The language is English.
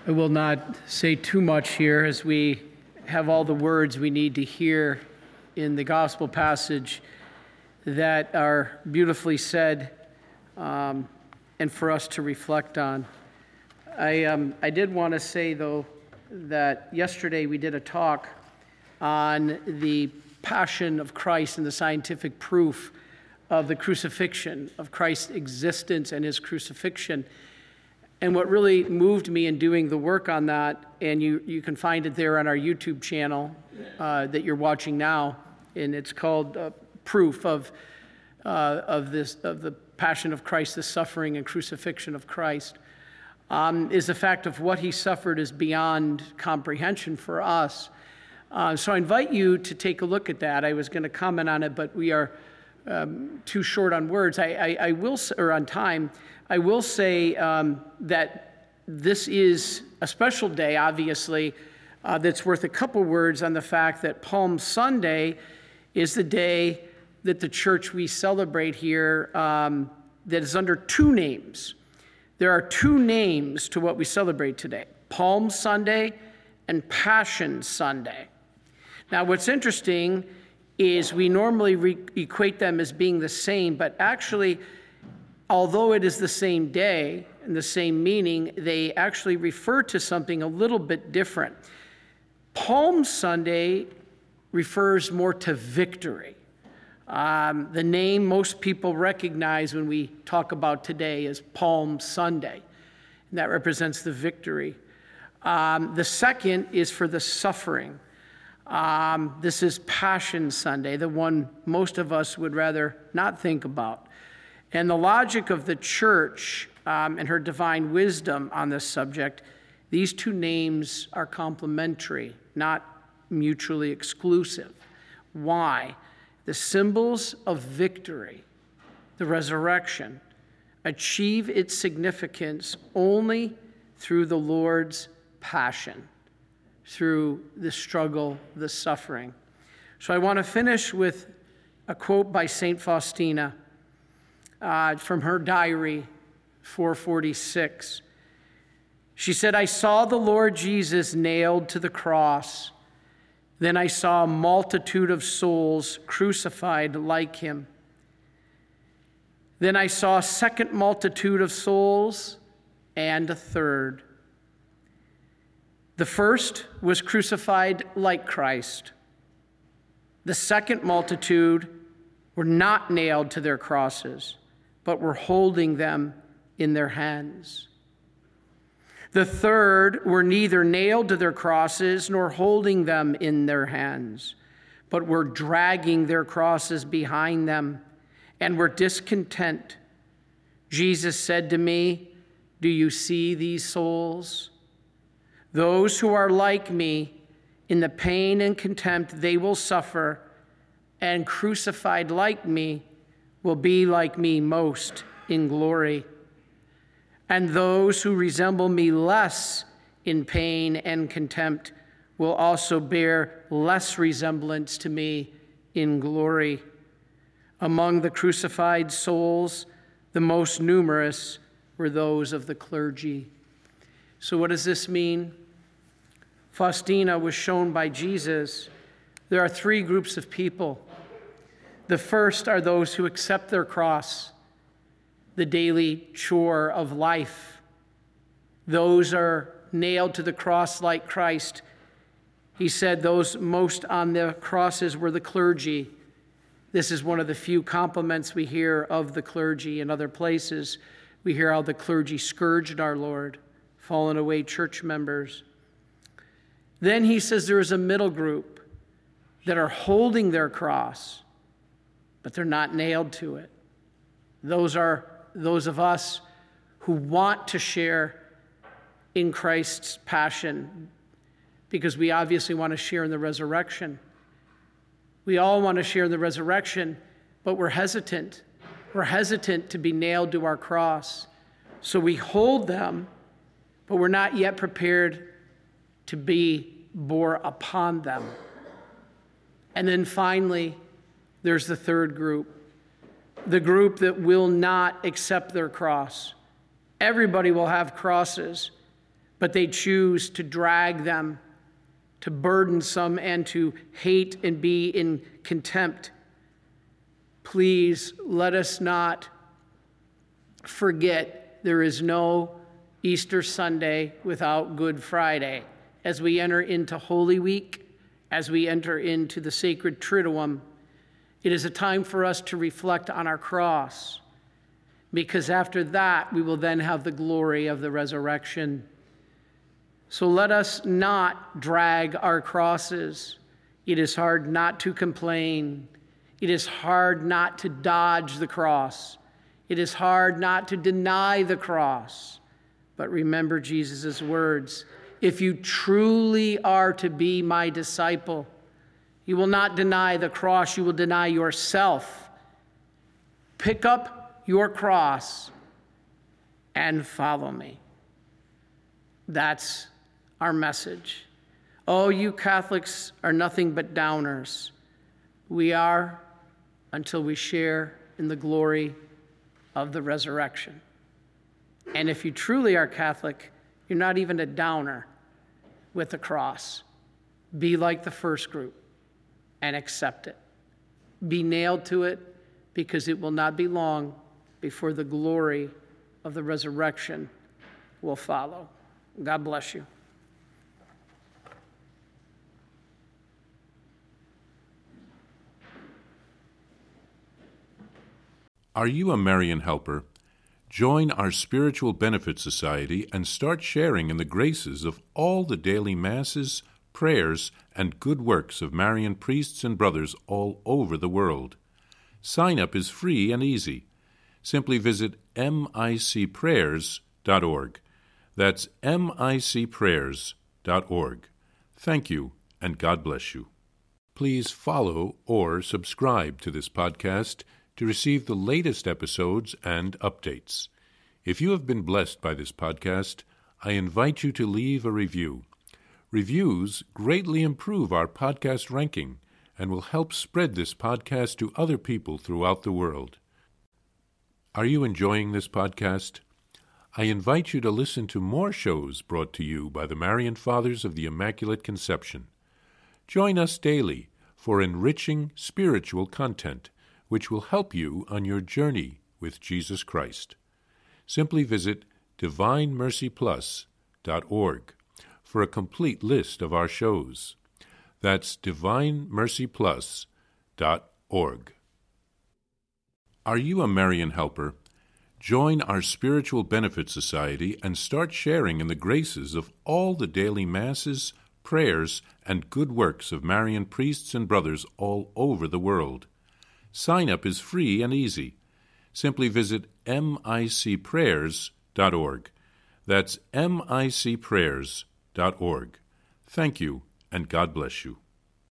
I will not say too much here as we have all the words we need to hear in the gospel passage that are beautifully said and for us to reflect on. I did want to say, though, that yesterday we did a talk on the passion of Christ and the scientific proof of the crucifixion, of Christ's existence and his crucifixion. And what really moved me in doing the work on that, and you can find it there on our YouTube channel that you're watching now, and it's called Proof of the Passion of Christ, the suffering and crucifixion of Christ, is the fact of what he suffered is beyond comprehension for us. So I invite you to take a look at that. I was going to comment on it, but we are too short on words. I will, or on time. I will say that this is a special day, obviously, that's worth a couple words on the fact that Palm Sunday is the day that the church we celebrate here that is under two names. There are two names to what we celebrate today: Palm Sunday and Passion Sunday. Now, what's interesting is we normally equate them as being the same, but actually, although it is the same day and the same meaning, they actually refer to something a little bit different. Palm Sunday refers more to victory. The name most people recognize when we talk about today is Palm Sunday, and that represents the victory. The second is for the suffering. This is Passion Sunday, the one most of us would rather not think about. And the logic of the church and her divine wisdom on this subject, these two names are complementary, not mutually exclusive. Why? The symbols of victory, the resurrection, achieve its significance only through the Lord's passion, through the struggle, the suffering. So I want to finish with a quote by St. Faustina from her diary, 446. She said, "I saw the Lord Jesus nailed to the cross. Then I saw a multitude of souls crucified like him. Then I saw a second multitude of souls and a third. The first was crucified like Christ. The second multitude were not nailed to their crosses, but were holding them in their hands. The third were neither nailed to their crosses nor holding them in their hands, but were dragging their crosses behind them and were discontent. Jesus said to me, 'Do you see these souls? Those who are like me in the pain and contempt they will suffer, and crucified like me will be like me most in glory. And those who resemble me less in pain and contempt will also bear less resemblance to me in glory. Among the crucified souls, the most numerous were those of the clergy.'" So what does this mean? Faustina was shown by Jesus there are three groups of people. The first are those who accept their cross, the daily chore of life. Those are nailed to the cross like Christ. He said those most on the crosses were the clergy. This is one of the few compliments we hear of the clergy. In other places, we hear how the clergy scourged our Lord, fallen away church members. Then he says there is a middle group that are holding their cross, but they're not nailed to it. Those are those of us who want to share in Christ's passion because we obviously want to share in the resurrection. We all want to share in the resurrection, but we're hesitant. We're hesitant to be nailed to our cross. So we hold them, but we're not yet prepared to be bore upon them. And then finally, there's the third group, the group that will not accept their cross. Everybody will have crosses, but they choose to drag them, to burden some, and to hate and be in contempt. Please let us not forget there is no Easter Sunday without Good Friday. As we enter into Holy Week, as we enter into the sacred Triduum, it is a time for us to reflect on our cross, because after that we will then have the glory of the resurrection. So let us not drag our crosses. It is hard not to complain. It is hard not to dodge the cross. It is hard not to deny the cross. But remember Jesus' words, if you truly are to be my disciple, you will not deny the cross, you will deny yourself. Pick up your cross and follow me. That's our message. Oh, you Catholics are nothing but downers. We are, until we share in the glory of the resurrection. And if you truly are Catholic, you're not even a downer with the cross. Be like the first group and accept it. Be nailed to it, because it will not be long before the glory of the resurrection will follow. God bless you. Are you a Marian helper? Join our Spiritual Benefit Society and start sharing in the graces of all the daily masses, prayers, and good works of Marian priests and brothers all over the world. Sign up is free and easy. Simply visit micprayers.org. That's micprayers.org. Thank you, and God bless you. Please follow or subscribe to this podcast to receive the latest episodes and updates. If you have been blessed by this podcast, I invite you to leave a review. Reviews greatly improve our podcast ranking and will help spread this podcast to other people throughout the world. Are you enjoying this podcast? I invite you to listen to more shows brought to you by the Marian Fathers of the Immaculate Conception. Join us daily for enriching spiritual content, which will help you on your journey with Jesus Christ. Simply visit DivineMercyPlus.org for a complete list of our shows. That's DivineMercyPlus.org. Are you a Marian helper? Join our Spiritual Benefit Society and start sharing in the graces of all the daily masses, prayers, and good works of Marian priests and brothers all over the world. Sign up is free and easy. Simply visit micprayers.org. That's micprayers.org. Thank you, and God bless you.